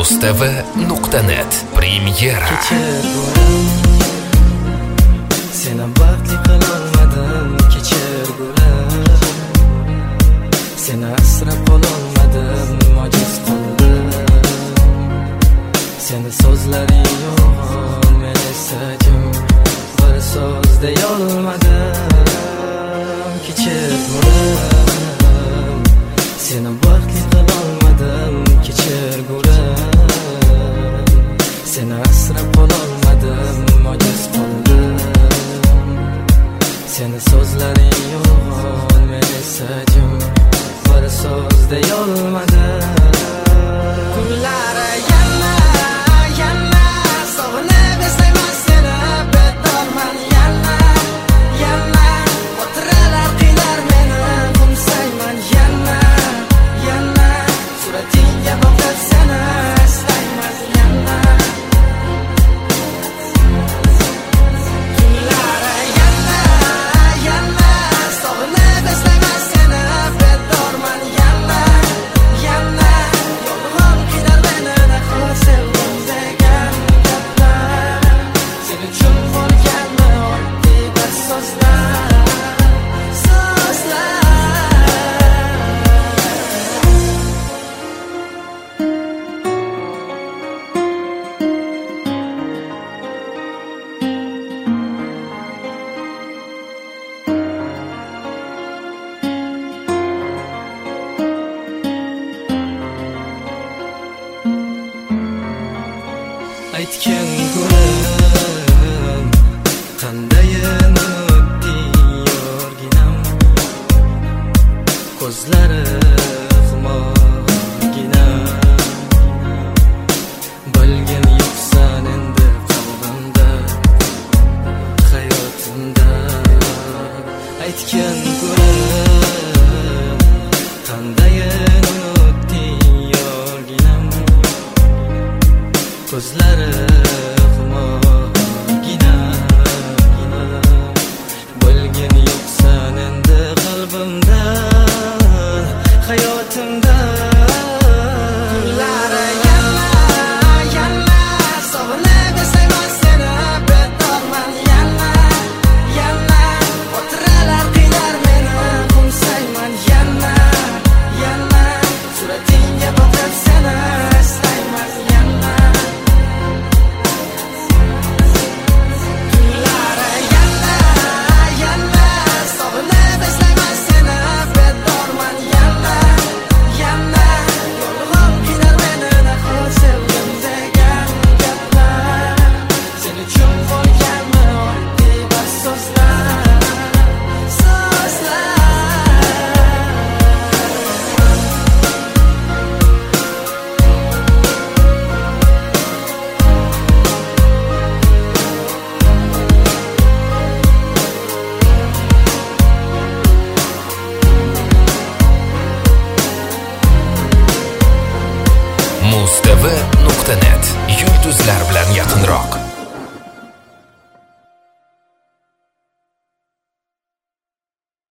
mustv.net Premyera. Kechir gulim, seni baxtli qilolmadim. Kechir gulim, seni asrab qololmadim. Ojiz qoldim, seni so'zlaring yo'q, men esa jim bir so'z deyolmadim. Kechir gulim, seni baxtli qilolmadim. Kechir gulim, seni asrab qololmadim. Ojiz qoldim, seni so'zlaring yo'q, men esa jim bir so'z deyolmadim. Kunlari yana sog'inib eslayman seni, bedorman yana xotiralar qiynar meni. Qo'msayman yana suratingga boqib seni eslayman yana. Kunlari yana sog'inib eslayman seni, bedorman yana yolg'on qiynar meni. Nahot sevdim degan gaplar sen uchun bo'lganmi oddiy bir so'zlar. Aytgan gulim, qandayin o'tdi yorginam. Ko'zlari xumorgina, bilgin yo'qsan endi qalbimda, hayotimda. Aytgan gulim, qandayin o'tdi yorginam. Ko'zlari xumorgina, bilgin yo'qsan endi qalbimda.